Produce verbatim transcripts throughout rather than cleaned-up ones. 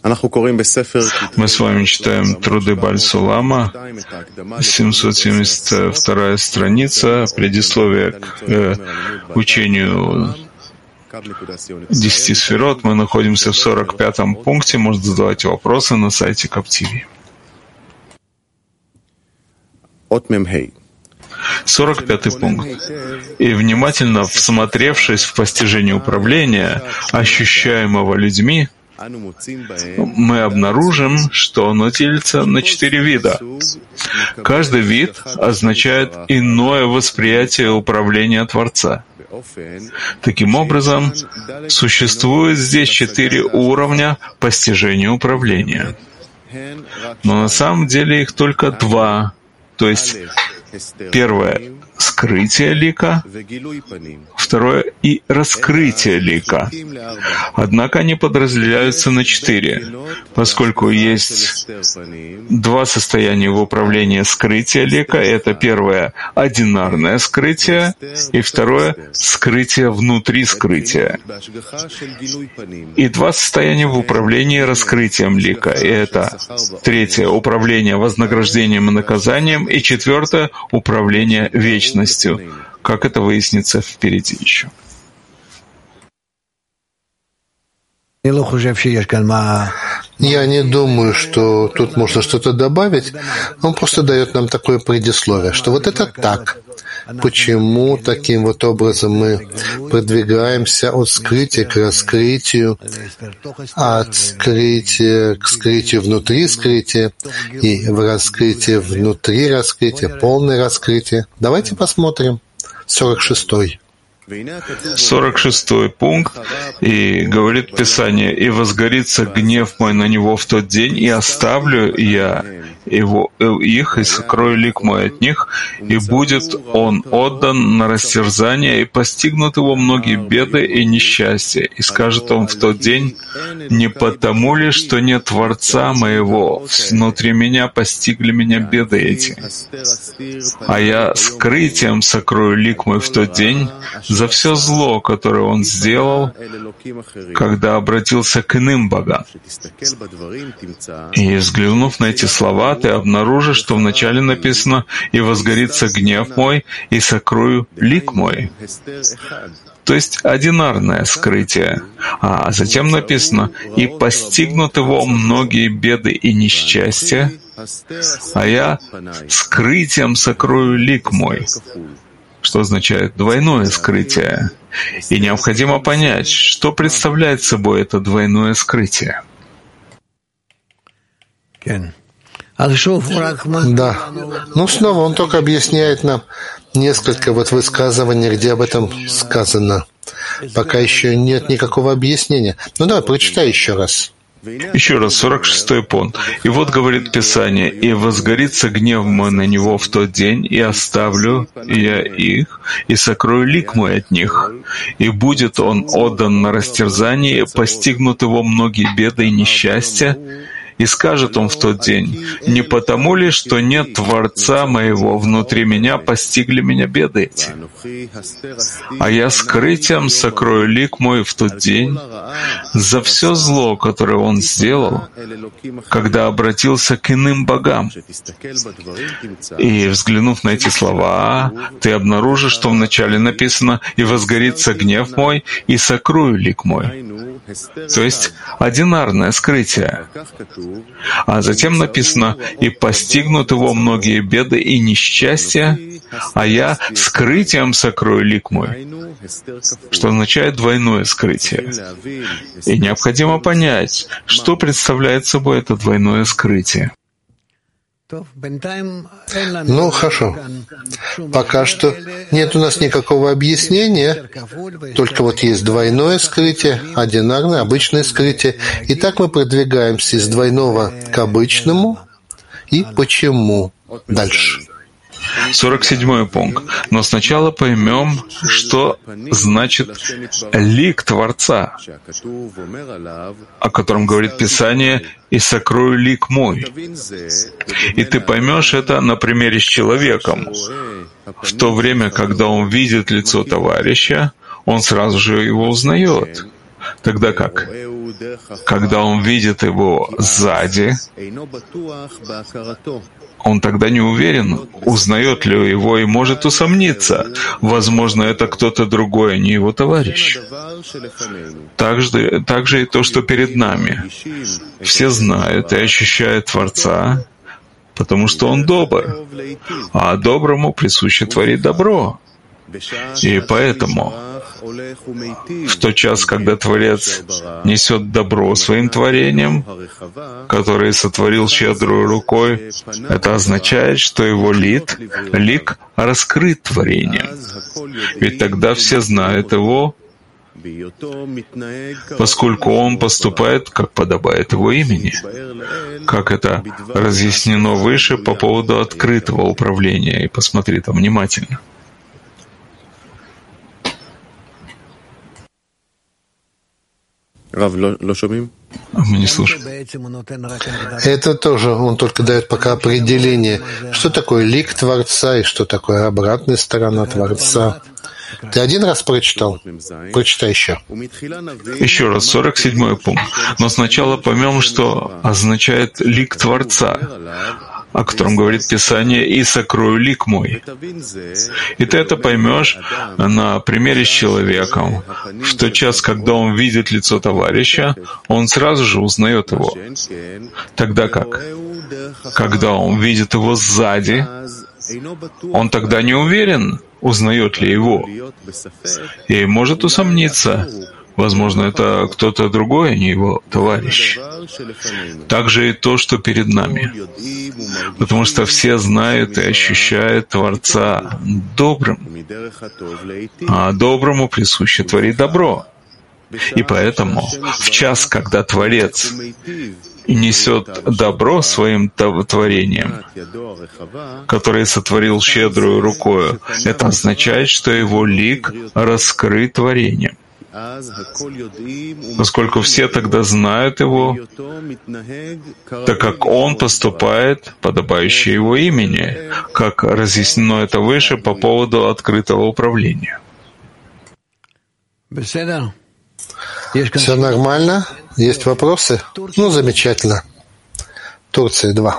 Мы с вами читаем труды Бааль Сулама, семьсот семьдесят вторая страница, предисловие к э, учению десяти сферот. Мы находимся в сорок пятом пункте. Можете задавать вопросы на сайте Каптиви. сорок пятый пункт. И внимательно всмотревшись в постижение управления, ощущаемого людьми, мы обнаружим, что оно делится на четыре вида. Каждый вид означает иное восприятие управления Творца. Таким образом, существует здесь четыре уровня постижения управления. Но на самом деле их только два, то есть первое — скрытие лика, второе — и раскрытие лика. Однако они подразделяются на четыре, поскольку есть два состояния в управлении скрытия лика. Это первое — одинарное скрытие, и второе — скрытие внутри скрытия. И два состояния в управлении раскрытием лика. И это третье — управление вознаграждением и наказанием, и четвертое — управление вечностью, как это выяснится впереди еще. Я не думаю, что тут можно что-то добавить. Он просто дает нам такое предисловие, что вот это так. Почему таким вот образом мы продвигаемся от скрытия к раскрытию, от скрытия к скрытию внутри скрытия и в раскрытие внутри раскрытия, полное раскрытие. Давайте посмотрим. сорок шестой. сорок шестой пункт, и говорит Писание: «И возгорится гнев мой на него в тот день, и оставлю я его, их, и сокрою лик мой от них, и будет он отдан на растерзание, и постигнут его многие беды и несчастья. И скажет он в тот день: не потому ли, что нет Творца моего, внутри меня постигли меня беды эти. А я скрытием сокрою лик мой в тот день за все зло, которое он сделал, когда обратился к иным богам». И взглянув на эти слова, ты обнаружишь, что вначале написано: «И возгорится гнев мой, и сокрою лик мой». То есть одинарное скрытие. А затем написано: «И постигнут его многие беды и несчастья, а я скрытием сокрою лик мой», что означает двойное скрытие. И необходимо понять, что представляет собой это двойное скрытие. Да. Ну, снова он только объясняет нам несколько вот высказываний, где об этом сказано. Пока еще нет никакого объяснения. Ну, давай, прочитай еще раз. Еще раз, сорок шестой пункт. «И вот, говорит Писание, и возгорится гнев мой на него в тот день, и оставлю я их, и сокрою лик мой от них, и будет он отдан на растерзание, и постигнут его многие беды и несчастья. И скажет он в тот день: не потому ли, что нет Творца моего, внутри меня постигли меня беды эти. А я скрытием сокрою лик мой в тот день за все зло, которое он сделал, когда обратился к иным богам». И, взглянув на эти слова, ты обнаружишь, что вначале написано: «И возгорится гнев мой, и сокрою лик мой». То есть одинарное скрытие. А затем написано: «И постигнут его многие беды и несчастья, а я скрытием сокрою лик мой», что означает двойное скрытие. И необходимо понять, что представляет собой это двойное скрытие. Ну, хорошо. Пока что нет у нас никакого объяснения, только вот есть двойное скрытие, одинарное, обычное скрытие. И так мы продвигаемся из двойного к обычному. И почему? Дальше. сорок седьмой пункт. Но сначала поймем, что значит лик Творца, о котором говорит Писание: «И сокрою лик мой». И ты поймешь это на примере с человеком. В то время, когда он видит лицо товарища, он сразу же его узнает. Тогда как? когда он видит его сзади, он тогда не уверен, узнает ли его и может усомниться. Возможно, это кто-то другой, а не его товарищ. Также, также и то, что перед нами. Все знают и ощущают Творца, потому что Он добр, а доброму присуще творить добро. И поэтому в тот час, когда Творец несет добро своим творением, которое сотворил щедрой рукой, это означает, что его лик, лик раскрыт творением. Ведь тогда все знают его, поскольку он поступает, как подобает его имени, как это разъяснено выше по поводу открытого управления. И посмотри там внимательно. Мы не слушаем. Это тоже он только дает пока определение, что такое лик Творца и что такое обратная сторона Творца. Ты один раз прочитал? Прочитай еще. Еще раз, сорок седьмой пункт. Но сначала поймем, что означает лик Творца, о котором говорит Писание, «И сокрою лик мой». И ты это поймешь на примере с человеком. В тот час, когда он видит лицо товарища, он сразу же узнает его. Тогда как? Когда он видит его сзади, он тогда не уверен, узнает ли его, и может усомниться. Возможно, это кто-то другой, а не его товарищ. Также и то, что перед нами. Потому что все знают и ощущают Творца добрым, а доброму присуще творить добро. И поэтому в час, когда Творец несет добро своим творением, которое сотворил щедрую рукою, это означает, что его лик раскрыт творением. Поскольку все тогда знают его, так как он поступает, подобающее его имени, как разъяснено это выше по поводу открытого управления. Все нормально? Есть вопросы? Ну, замечательно. Турция, два.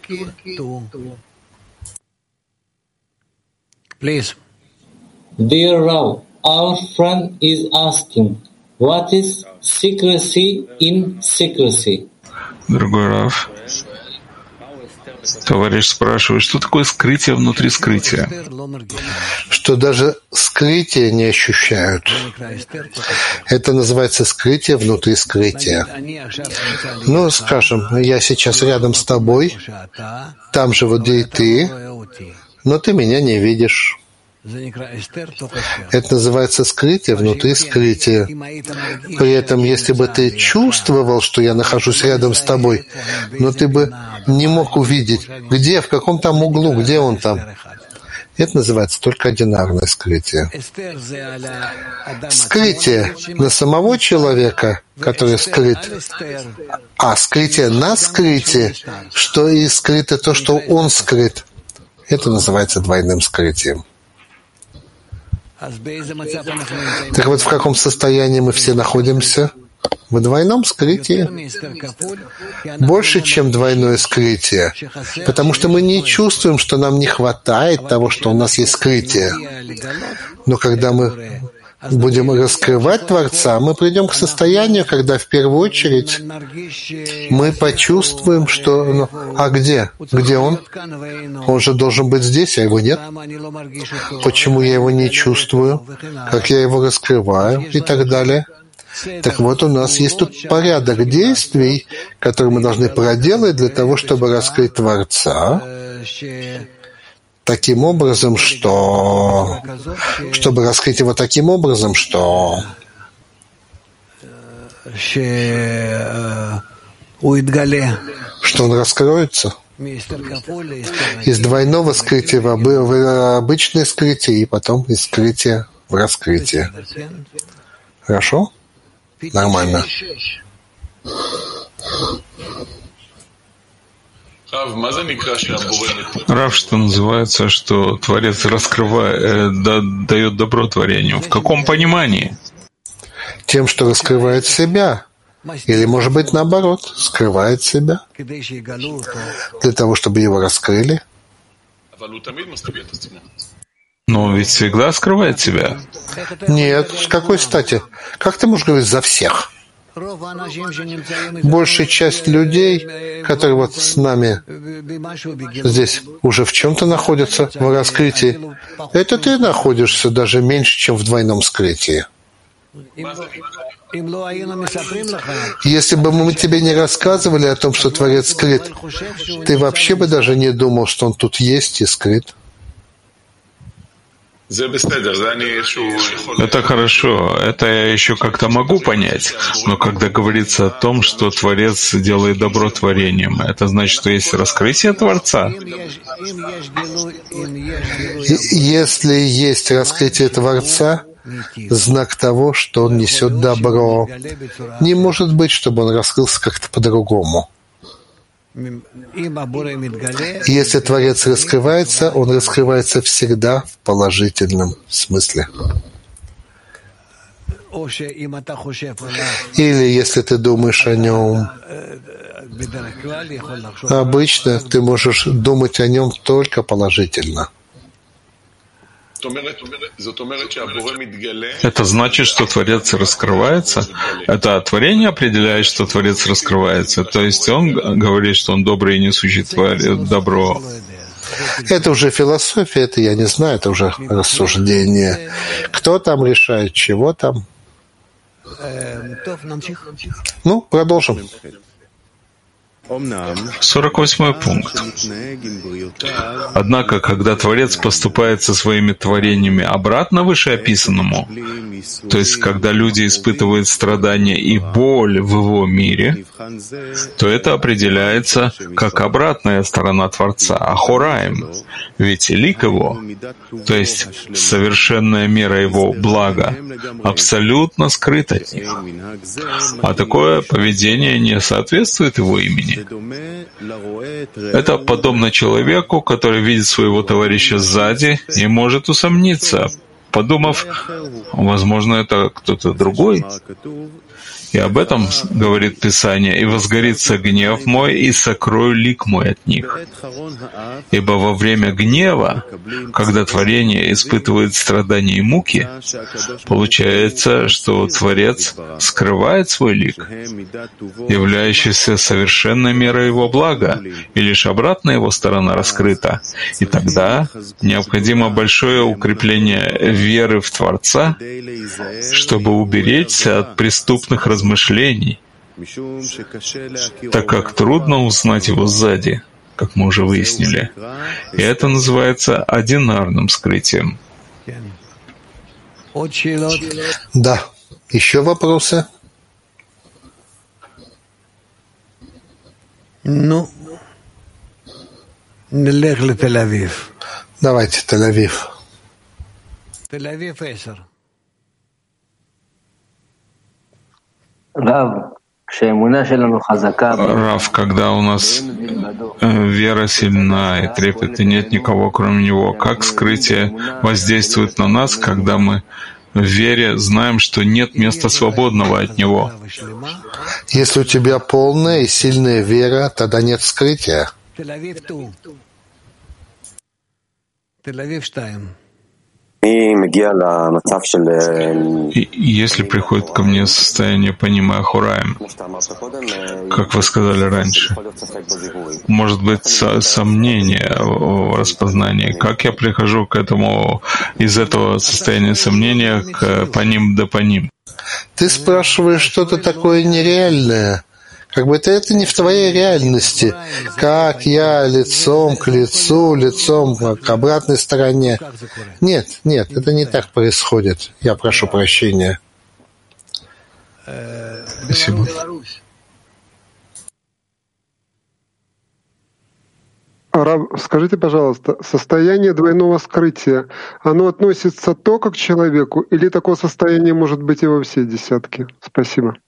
Dear Rav, our friend is asking, what is secrecy in secrecy? Другой Рав. Товарищ спрашивает, что такое скрытие внутри скрытия? Что даже скрытие не ощущают. Это называется скрытие внутри скрытия. Ну, скажем, я сейчас рядом с тобой, там же вот где и ты, но ты меня не видишь. Это называется скрытие внутри скрытия. При этом, если бы ты чувствовал, что я нахожусь рядом с тобой, но ты бы не мог увидеть, где, в каком там углу, где он там. Это называется только одинарное скрытие. Скрытие на самого человека, который скрыт, а скрытие на скрытие, что и скрыто то, что он скрыт. Это называется двойным скрытием. Так вот, в каком состоянии мы все находимся? В двойном скрытии. Больше, чем двойное скрытие. Потому что мы не чувствуем, что нам не хватает того, что у нас есть скрытие. Но когда мы будем раскрывать Творца, мы придем к состоянию, когда в первую очередь мы почувствуем, что... Ну, а где? Где он? Он же должен быть здесь, а его нет. Почему я его не чувствую? Как я его раскрываю? И так далее. Так вот, у нас есть тут порядок действий, которые мы должны проделать для того, чтобы раскрыть Творца, таким образом, что... Чтобы раскрыть его таким образом, что... Что он раскроется. Из двойного скрытия в обычное скрытие, и потом из скрытия в раскрытие. Хорошо? Нормально. Рав, что называется, что Творец раскрывает, э, да, дает добро творению. В каком понимании? Тем, что раскрывает себя. Или, может быть, наоборот, скрывает себя для того, чтобы его раскрыли. Но он ведь всегда скрывает себя. Нет, с какой стати? Как ты можешь говорить за всех? Большая часть людей, которые вот с нами здесь уже в чем-то находятся в раскрытии, это ты находишься даже меньше, чем в двойном скрытии. Если бы мы тебе не рассказывали о том, что Творец скрыт, ты вообще бы даже не думал, что он тут есть и скрыт. Это хорошо, это я еще как-то могу понять, но когда говорится о том, что Творец делает добро творением, это значит, что есть раскрытие Творца? Если есть раскрытие Творца, знак того, что он несет добро. Не может быть, чтобы он раскрылся как-то по-другому. Если Творец раскрывается, он раскрывается всегда в положительном смысле. Или если ты думаешь о нем, обычно ты можешь думать о нем только положительно. Это значит, что Творец раскрывается? Это творение определяет, что Творец раскрывается? То есть он говорит, что он добрый и несущий добро? Это уже философия, это я не знаю, это уже рассуждение. Кто там решает, чего там? Ну, продолжим. сорок восьмой пункт. Однако, когда Творец поступает со своими творениями обратно вышеописанному, то есть когда люди испытывают страдания и боль в его мире, то это определяется как обратная сторона Творца, ахураим, ведь лик его, то есть совершенная мера его блага, абсолютно скрыт от них. А такое поведение не соответствует его имени. Это подобно человеку, который видит своего товарища сзади и может усомниться, подумав, возможно, это кто-то другой. И об этом говорит Писание: «И возгорится гнев мой, и сокрою лик мой от них». Ибо во время гнева, когда творение испытывает страдания и муки, получается, что Творец скрывает свой лик, являющийся совершенной мерой его блага, и лишь обратная его сторона раскрыта. И тогда необходимо большое укрепление веры в Творца, чтобы уберечься от преступных размышлений, размышлений, так как трудно узнать его сзади, как мы уже выяснили. И это называется одинарным скрытием. Да. Еще вопросы? Ну, давайте, Тель-Авив. Тель-Авив десять. Рав, когда у нас вера сильна и трепет, и нет никого, кроме Него, как скрытие воздействует на нас, когда мы в вере знаем, что нет места свободного от Него? Если у тебя полная и сильная вера, тогда нет скрытия. И если приходит ко мне состояние понимая Хураем, как вы сказали раньше, может быть сомнение в распознании. Как я прихожу к этому, из этого состояния сомнения к паним да паним? Ты спрашиваешь что-то такое нереальное. Как бы это, это не в твоей реальности. Как я лицом к лицу, лицом к обратной стороне. Нет, нет, это не так происходит. Я прошу прощения. Спасибо. Рав, скажите, пожалуйста, состояние двойного скрытия, оно относится только к человеку, или такое состояние может быть и во все десятки? Спасибо.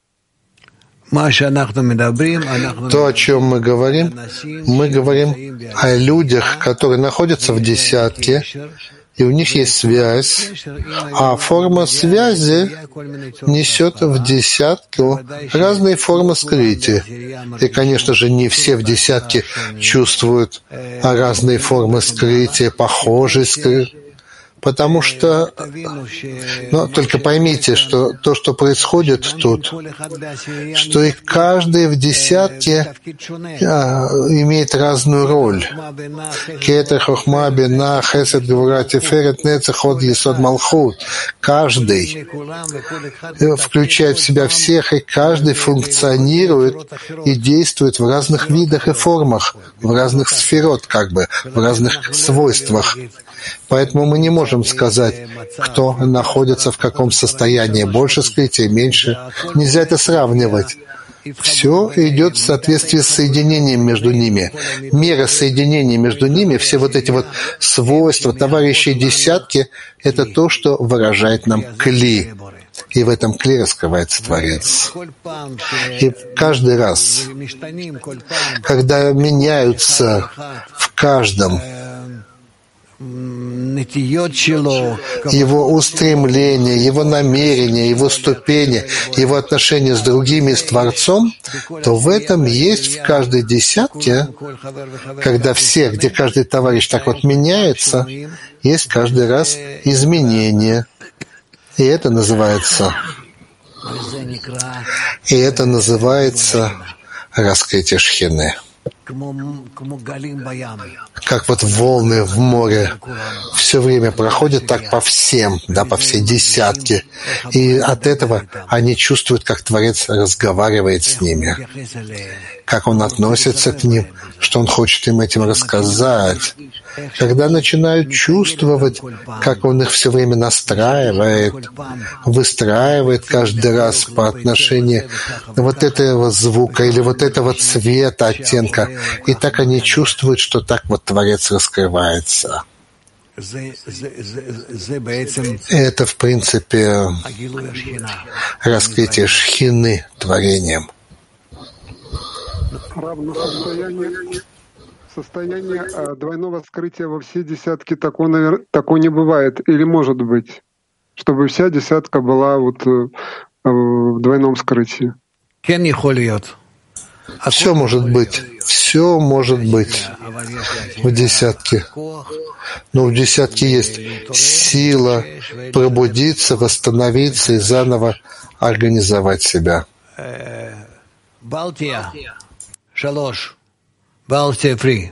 То, о чем мы говорим, мы говорим о людях, которые находятся в десятке и у них есть связь, а форма связи несет в десятку разные формы скрытия. И, конечно же, не все в десятке чувствуют разные формы скрытия, похожие скрытия. Потому что, но только поймите, что то, что происходит тут, что и каждый в десятке а, имеет разную роль. Кетер, Хохма, Бина, Хесед, Гвура, Тиферет, Нецех, Од, Есод, Малхут. Каждый включает в себя всех, и каждый функционирует и действует в разных видах и формах, в разных сферот, как бы, в разных свойствах. Поэтому мы не можем сказать, кто находится в каком состоянии, больше скрытия, меньше. Нельзя это сравнивать. Все идет в соответствии с соединением между ними. Мера соединения между ними, все вот эти вот свойства, товарищей десятки, это то, что выражает нам кли. И в этом кли раскрывается Творец. И каждый раз, когда меняются в каждом его устремления, его намерения, его ступени, его отношения с другими, с Творцом, то в этом есть в каждой десятке, когда все, где каждый товарищ так вот меняется, есть каждый раз изменения. И это называется, и это называется раскрытие Шхины. Как вот волны в море все время проходят так по всем, да, по всей десятке. И от этого они чувствуют, как Творец разговаривает с ними, как Он относится к ним, что Он хочет им этим рассказать. Когда начинают чувствовать, как Он их все время настраивает, выстраивает каждый раз по отношению вот этого звука или вот этого цвета, оттенка, и так они чувствуют, что так вот Творец раскрывается. Это, в принципе, раскрытие Шхины творением. Состояние двойного скрытия во все десятки такого, навер... такого не бывает. Или может быть, чтобы вся десятка была вот в двойном скрытии? Все может быть. Все может быть в десятке. Но в десятке есть сила пробудиться, восстановиться и заново организовать себя. Балтия. Шалош. Балтия фри.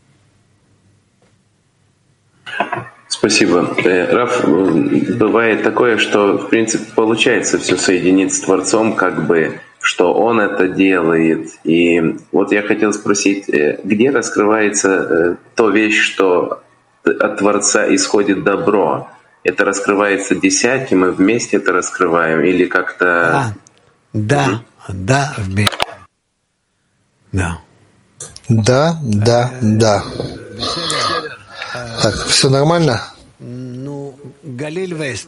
Спасибо. Раф, бывает такое, что, в принципе, получается все соединить с Творцом, как бы, что Он это делает. И вот я хотел спросить, где раскрывается та вещь, что от Творца исходит добро? Это раскрывается десятки, мы вместе это раскрываем, или как-то... Да, да, вместе. Да. Да, да, да. Так, все нормально? Ну, Галиль Вест.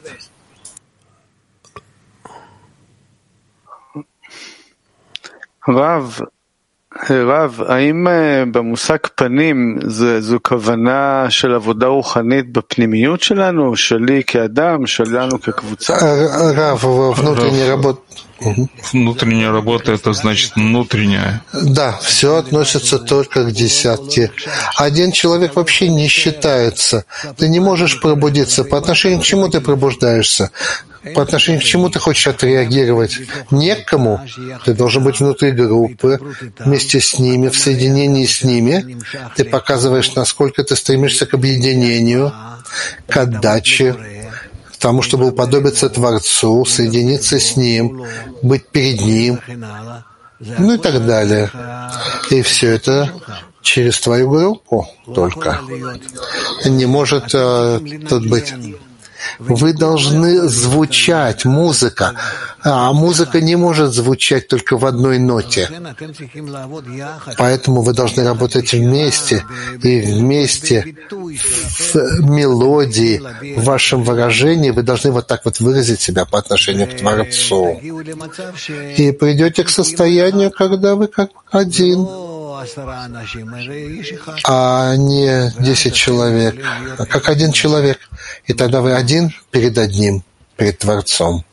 רב, רב, האם במושג פנים זו כוונה של עבודה רוחנית בפנימיות שלנו, שלי כאדם, שלנו כקבוצה? רב, внутренняя работа. Внутренняя работа — это значит внутренняя. Да, все относится только к десятке. Один человек вообще не считается. Ты не можешь пробудиться. По отношению к чему ты пробуждаешься? По отношению к чему ты хочешь отреагировать? Не к кому. Ты должен быть внутри группы, вместе с ними, в соединении с ними. Ты показываешь, насколько ты стремишься к объединению, к отдаче, к тому, чтобы уподобиться Творцу, соединиться с Ним, быть перед Ним, ну и так далее. И все это через твою группу только. Не может э, тут быть. Вы должны звучать, музыка. А музыка не может звучать только в одной ноте. Поэтому вы должны работать вместе, и вместе в мелодии, в вашем выражении вы должны вот так вот выразить себя по отношению к Творцу. И придете к состоянию, когда вы как один. а не десять человек, а как один человек. И тогда вы один перед одним, перед Творцом.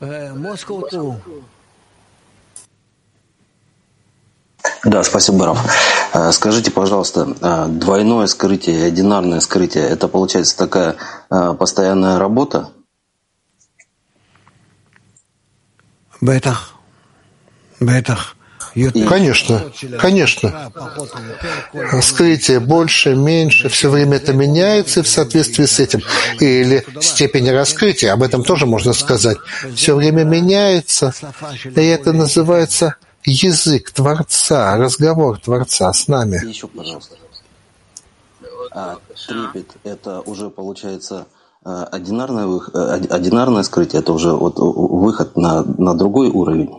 Да, спасибо, Рав. Скажите, пожалуйста, двойное скрытие и одинарное скрытие — это, получается, такая постоянная работа? Бетах. Бетах. Конечно, конечно. Скрытие больше, меньше, все время это меняется в соответствии с этим. Или степень раскрытия, об этом тоже можно сказать. Все время меняется, и это называется язык Творца, разговор Творца с нами. И еще, пожалуйста. А трепет — это уже, получается, одинарное, одинарное скрытие, это уже вот выход на, на другой уровень?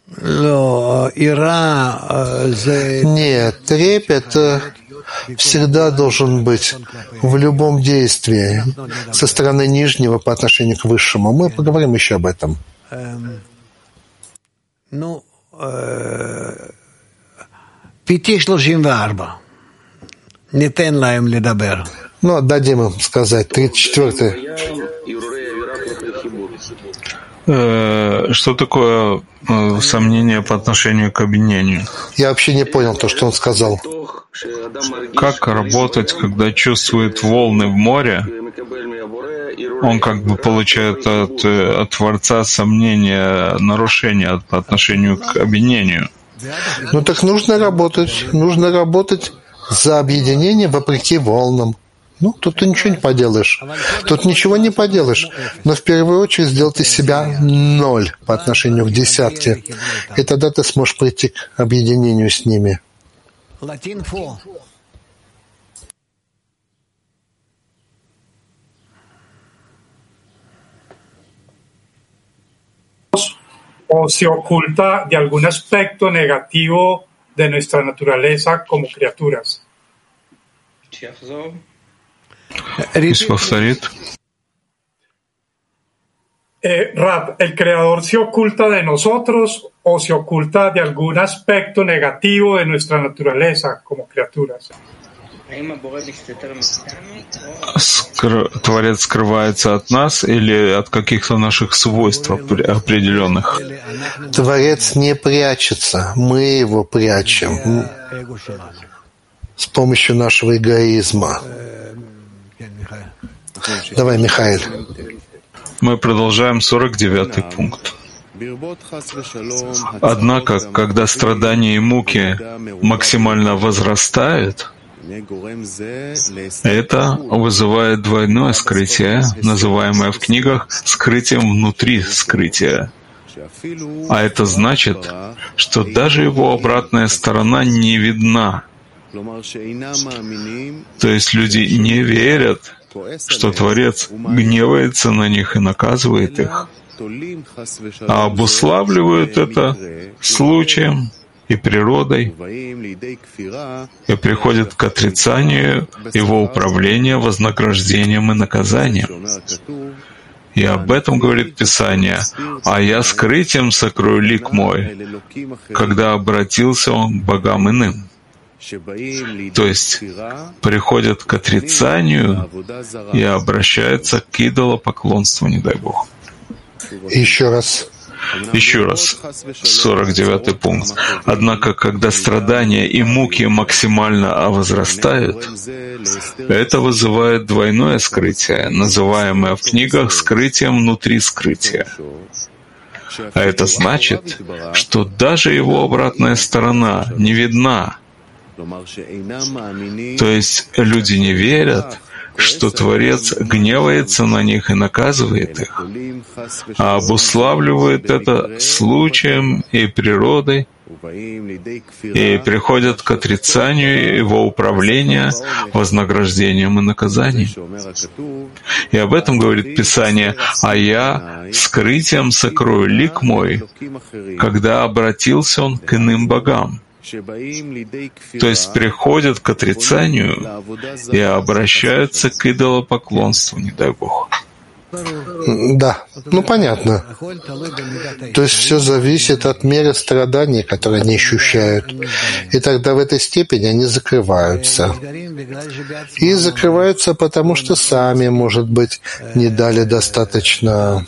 Нет, трепет всегда должен быть в любом действии со стороны нижнего по отношению к высшему. Мы поговорим еще об этом. Ну, пяти шлошим варба. Не тен лаем ледабер. Ну, дадим им сказать. тридцать четвёртый. Что такое э, сомнение по отношению к объединению? Я вообще не понял то, что он сказал. Как работать, когда чувствует волны в море? Он как бы получает от, от Творца сомнения, нарушения по отношению к объединению. Ну так нужно работать. Нужно работать за объединение вопреки волнам. Ну, тут ты ничего не поделаешь. Тут ничего не поделаешь. Но в первую очередь сделать из себя ноль по отношению к десятке. И тогда ты сможешь прийти к объединению с ними. O se oculta de algún aspecto negativo de nuestra naturaleza como criaturas. Пусть повторит. Eh, Rab, ¿el Creador se oculta de nosotros o se oculta de algún aspecto negativo de nuestra naturaleza como criaturas? Скр... Творец скрывается от нас или от каких-то наших свойств определенных? Творец не прячется, мы его прячем с помощью нашего эгоизма. Давай, Михаил. Мы продолжаем сорок девятый пункт. Однако, когда страдания и муки максимально возрастают, это вызывает двойное скрытие, называемое в книгах скрытием внутри скрытия. А это значит, что даже его обратная сторона не видна. То есть люди не верят, что Творец гневается на них и наказывает их, а обуславливают это случаем и природой, и приходят к отрицанию его управления вознаграждением и наказанием. И об этом говорит Писание: «А я скрытием сокрою лик мой, когда обратился он к богам иным». То есть приходят к отрицанию и обращаются к идолопоклонству, не дай Бог. Еще раз. Еще раз, сорок девятый пункт. Однако, когда страдания и муки максимально возрастают, это вызывает двойное скрытие, называемое в книгах скрытием внутри скрытия. А это значит, что даже его обратная сторона не видна. То есть люди не верят, что Творец гневается на них и наказывает их, а обуславливает это случаем и природой, и приходят к отрицанию его управления вознаграждением и наказанием. И об этом говорит Писание: «А я скрытием сокрою лик мой, когда обратился он к иным богам». То есть приходят к отрицанию и обращаются к идолопоклонству, не дай Бог. Да, ну понятно. То есть все зависит от меры страданий, которые они ощущают. И тогда в этой степени они закрываются. И закрываются потому, что сами, может быть, не дали достаточно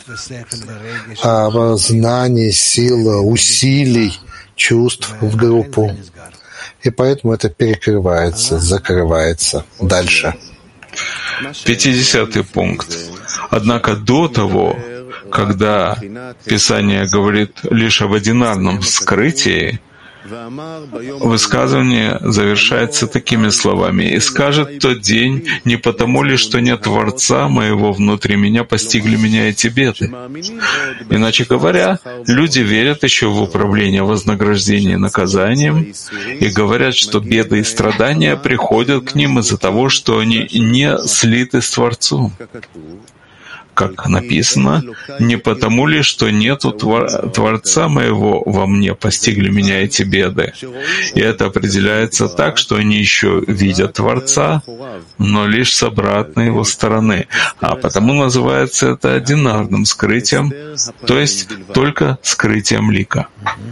знаний, сил, усилий, чувств в группу. И поэтому это перекрывается, закрывается. Дальше. пятидесятый пункт. Однако до того, когда Писание говорит лишь об одинарном скрытии, высказывание завершается такими словами: «И скажет тот день, не потому ли, что нет Творца моего внутри меня, постигли меня эти беды». Иначе говоря, люди верят еще в управление вознаграждением и наказанием и говорят, что беды и страдания приходят к ним из-за того, что они не слиты с Творцом. Как написано, «Не потому ли, что нету Творца моего во мне, постигли меня эти беды». И это определяется так, что они еще видят Творца, но лишь с обратной его стороны. А потому называется это одинарным скрытием, то есть только скрытием лика.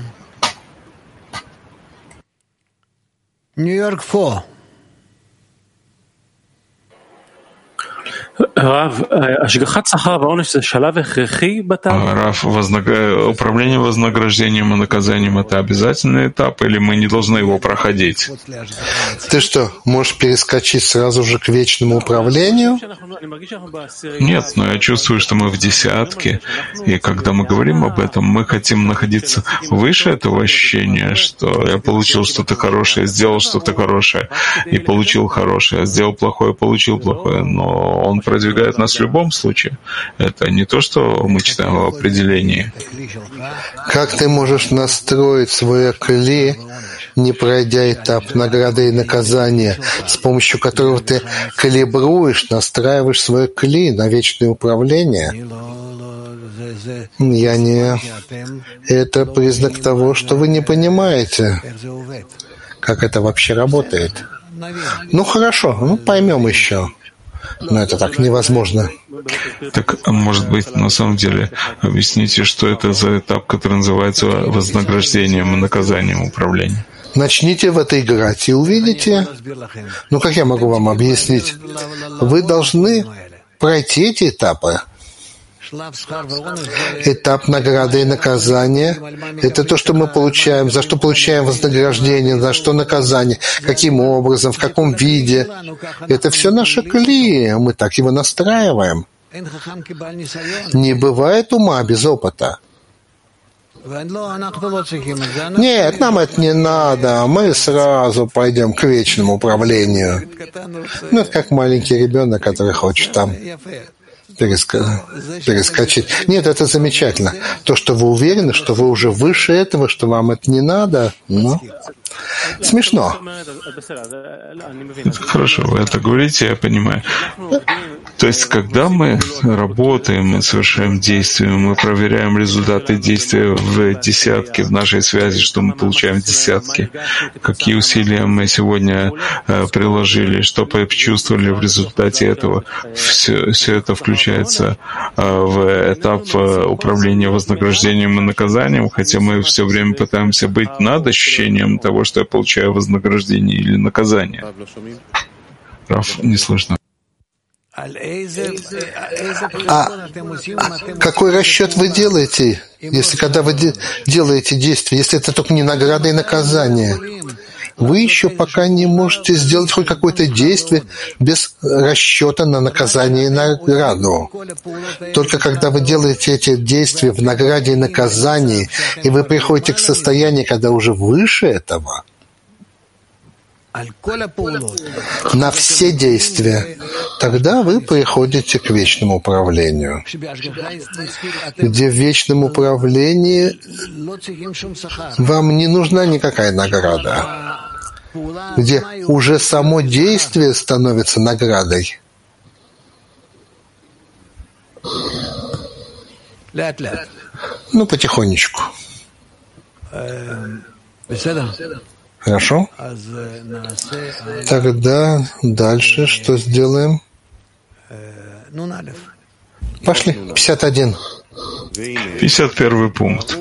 Нью-Йорк четыре. Рав, вознаг... управление вознаграждением и наказанием — это обязательный этап, или мы не должны его проходить? Ты что, можешь перескочить сразу же к вечному управлению? Нет, но я чувствую, что мы в десятке, и когда мы говорим об этом, мы хотим находиться выше этого ощущения, что я получил что-то хорошее, сделал что-то хорошее, и получил хорошее, сделал плохое, получил плохое, но он продвигает нас в любом случае. Это не то, что мы читаем в определении. Как ты можешь настроить свое кли, не пройдя этап награды и наказания, с помощью которого ты калибруешь, настраиваешь свое кли на вечное управление? Я не... Это признак того, что вы не понимаете, как это вообще работает. Ну хорошо, ну поймем еще. Но это так невозможно. Так, может быть, на самом деле, объясните, что это за этап, который называется вознаграждением и наказанием управления? Начните в это играть и увидите. Ну, как я могу вам объяснить? Вы должны пройти эти этапы. Этап награды и наказания — это то, что мы получаем, за что получаем вознаграждение, за что наказание, каким образом, в каком виде. Это все наши кли, мы так его настраиваем. Не бывает ума без опыта. Нет, нам это не надо, мы сразу пойдем к вечному управлению. Ну, это как маленький ребенок, который хочет там Переска... перескочить. Нет, это замечательно. То, что вы уверены, что вы уже выше этого, что вам это не надо, ну, смешно. Хорошо, вы это говорите, я понимаю. То есть, когда мы работаем и совершаем действия, мы проверяем результаты действия в десятке, в нашей связи, что мы получаем в десятке, какие усилия мы сегодня э, приложили, что почувствовали в результате этого. Все, все это включается э, в этап э, управления вознаграждением и наказанием, хотя мы все время пытаемся быть над ощущением того, что я получаю вознаграждение или наказание. Рав, не слышно. А какой расчет вы делаете, если когда вы де- делаете действия, если это только не награда и наказание? Вы еще пока не можете сделать хоть какое-то действие без расчета на наказание и награду. Только когда вы делаете эти действия в награде и наказании, и вы приходите к состоянию, когда уже выше этого, на все действия, тогда вы приходите к вечному управлению, где в вечном управлении вам не нужна никакая награда, где уже само действие становится наградой. Ну, потихонечку. Хорошо? Тогда дальше что сделаем? Пошли. пятьдесят один. пятьдесят первый пункт.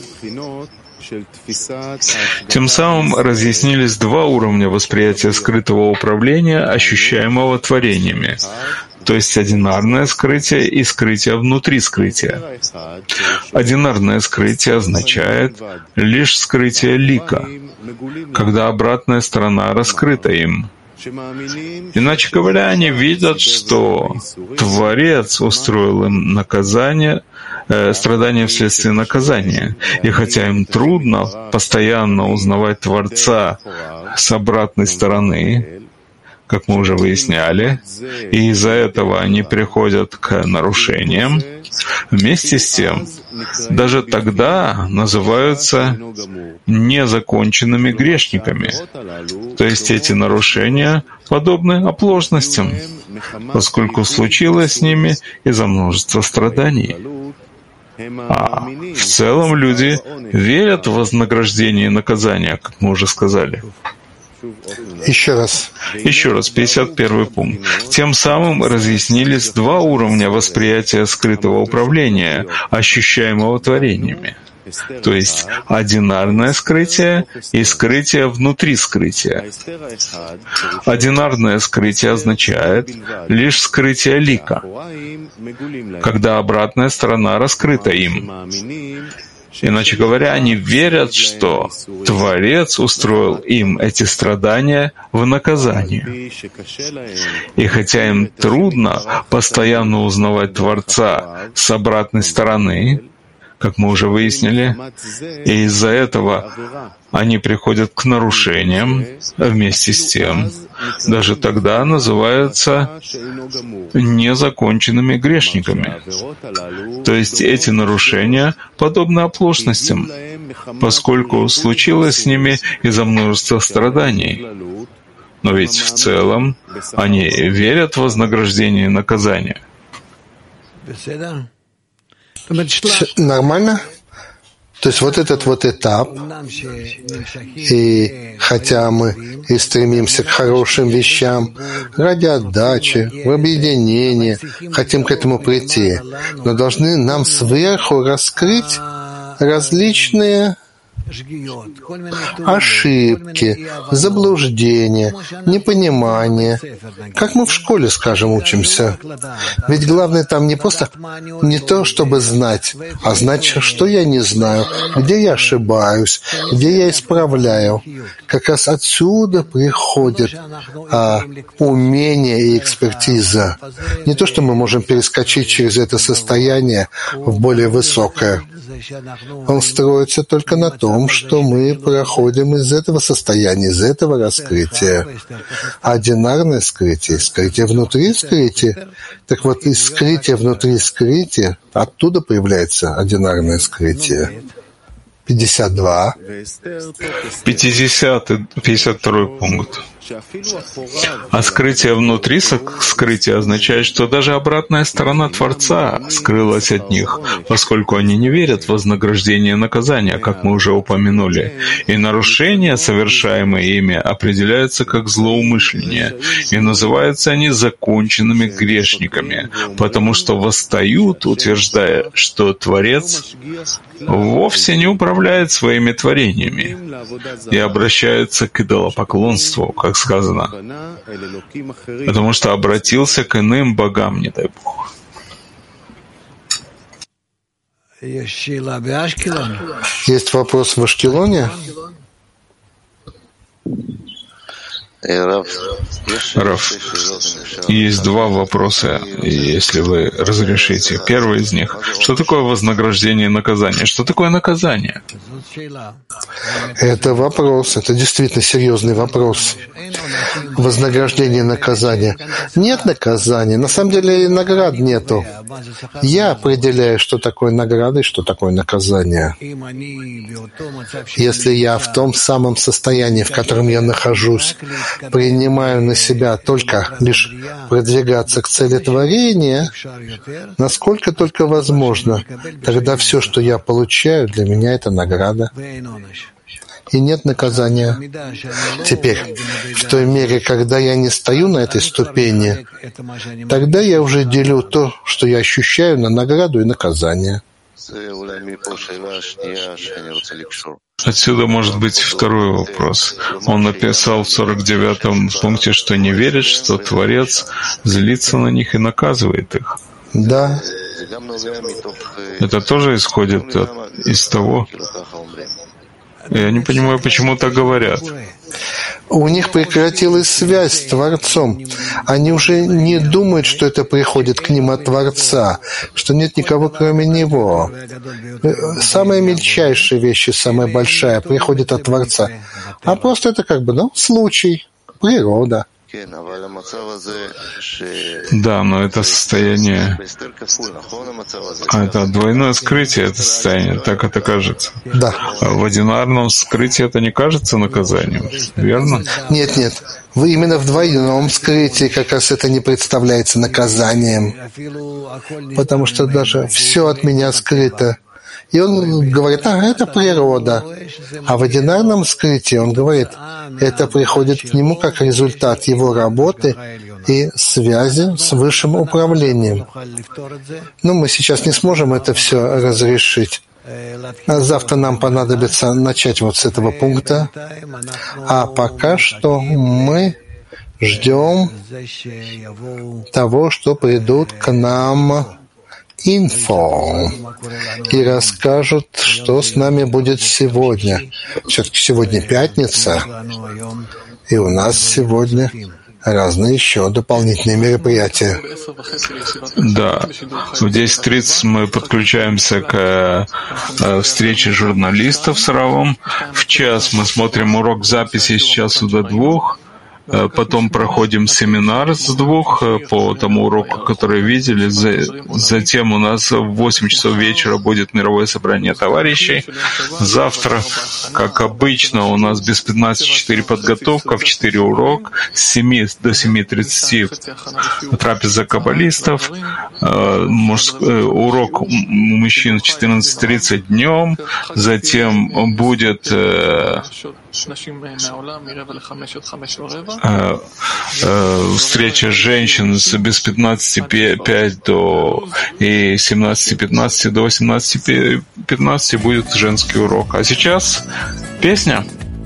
Тем самым разъяснились два уровня восприятия скрытого управления, ощущаемого творениями, то есть одинарное скрытие и скрытие внутри скрытия. Одинарное скрытие означает лишь скрытие лика, когда обратная сторона раскрыта им. Иначе говоря, они видят, что Творец устроил им наказание, э, страдания вследствие наказания. И хотя им трудно постоянно узнавать Творца с обратной стороны, как мы уже выясняли, и из-за этого они приходят к нарушениям, вместе с тем, даже тогда называются незаконченными грешниками. То есть эти нарушения подобны оплошностям, поскольку случилось с ними из-за множества страданий. А в целом люди верят в вознаграждение и наказание, как мы уже сказали. Еще раз. Еще раз, пятьдесят первый пункт. Тем самым разъяснились два уровня восприятия скрытого управления, ощущаемого творениями. То есть одинарное скрытие и скрытие внутри скрытия. Одинарное скрытие означает лишь скрытие лика, когда обратная сторона раскрыта им. Иначе говоря, они верят, что Творец устроил им эти страдания в наказание. И хотя им трудно постоянно узнавать Творца с обратной стороны, как мы уже выяснили, и из-за этого они приходят к нарушениям, а вместе с тем, даже тогда называются незаконченными грешниками. То есть эти нарушения подобны оплошностям, поскольку случилось с ними из-за множества страданий. Но ведь в целом они верят в вознаграждение и наказание. Нормально? То есть вот этот вот этап, и хотя мы и стремимся к хорошим вещам, ради отдачи, в объединении, хотим к этому прийти, но должны нам сверху раскрыть различные ошибки, заблуждения, непонимание. Как мы в школе, скажем, учимся. Ведь главное там не просто не то, чтобы знать, а знать, что я не знаю, где я ошибаюсь, где я исправляю. Как раз отсюда приходит а, умение и экспертиза. Не то, что мы можем перескочить через это состояние в более высокое. Он строится только на том, что мы проходим из этого состояния, из этого раскрытия. Одинарное скрытие, скрытие внутри скрытия. Так вот, из скрытия внутри скрытия, оттуда появляется одинарное скрытие. пятьдесят два. пятидесятый, пятьдесят второй пункт. А скрытие внутри скрытия означает, что даже обратная сторона Творца скрылась от них, поскольку они не верят в вознаграждение и наказание, как мы уже упомянули. И нарушения, совершаемые ими, определяются как злоумышление, и называются они законченными грешниками, потому что восстают, утверждая, что Творец вовсе не управляет своими творениями, и обращаются к идолопоклонству, как сказано, потому что обратился к иным богам, не дай Бог. Есть вопрос в Ашкелоне? Раф, есть два вопроса, если вы разрешите. Первый из них. Что такое вознаграждение и наказание? Что такое наказание? Это вопрос, это действительно серьезный вопрос. Вознаграждение и наказание. Нет наказания. На самом деле и наград нету. Я определяю, что такое награда и что такое наказание. Если я в том самом состоянии, в котором я нахожусь, принимаю на себя только лишь продвигаться к цели творения, насколько только возможно, тогда все, что я получаю, для меня это награда. и нет наказания. Теперь, в той мере, когда я не стою на этой ступени, тогда я уже делю то, что я ощущаю, на награду и наказание. Отсюда может быть второй вопрос. Он написал в сорок девятом пункте, что не верит, что Творец злится на них и наказывает их. Да. Это тоже исходит от, из того. Я не понимаю, почему так говорят. У них прекратилась связь с Творцом. Они уже не думают, что это приходит к ним от Творца, что нет никого, кроме Него. Самая мельчайшая вещь, самая большая, приходит от Творца. А просто это как бы, ну, случай, природа. Да, но это состояние, а это двойное скрытие, это состояние, так это кажется. Да. А в одинарном скрытии это не кажется наказанием, верно? Нет, нет. Вы именно в двойном скрытии как раз это не представляется наказанием, потому что даже все от меня скрыто. И он говорит, а, это природа. А в одинарном скрытии он говорит, это приходит к нему как результат его работы и связи с высшим управлением. Но мы сейчас не сможем это все разрешить. Завтра нам понадобится начать вот с этого пункта. А пока что мы ждем того, что придут к нам инфо и расскажут, что с нами будет сегодня. Все-таки сегодня пятница, и у нас сегодня разные еще дополнительные мероприятия. Да, в десять тридцать мы подключаемся к э, встрече журналистов с Равом. В час мы смотрим урок записи с часу до двух. Потом проходим семинар с двух по тому уроку, который видели. Затем у нас в восемь часов вечера будет мировое собрание товарищей. Завтра, как обычно, у нас без пятнадцати четыре подготовка, в четыре урок, с семи до семи тридцати трапеза каббалистов, урок мужчин в четырнадцать тридцать днем, затем будет встреча женщин с без пятнадцати пять до и семнадцати пятнадцати до восемнадцати пятнадцати будет женский урок. А сейчас песня.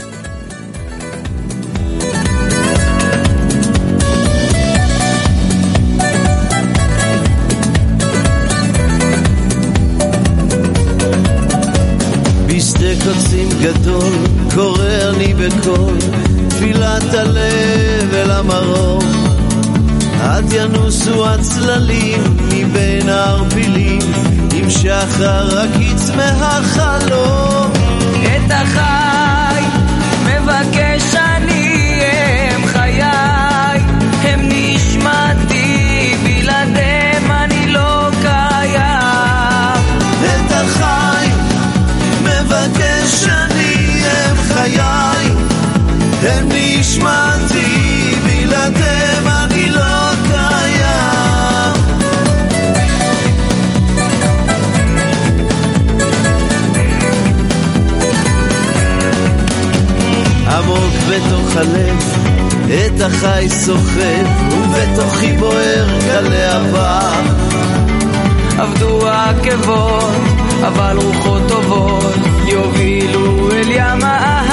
גדול קורא אני בקול תפילת הלב אל המרום עד ינוסו הצללים מבין הערפילים עם שחר הקיץ מהחלום את החי מבקש אני הם חיי הם נשמתי בלעדיהם אני לא קיים את החי מבקש אני הם חיי הם נשמתי בלעדיהם אני לא קיים עמוק בתוך הלב את החי סוחב ובתוכי בוער גלי אהבה עבדו העקבות אבל רוחות טובות יובילו אל ים האהבה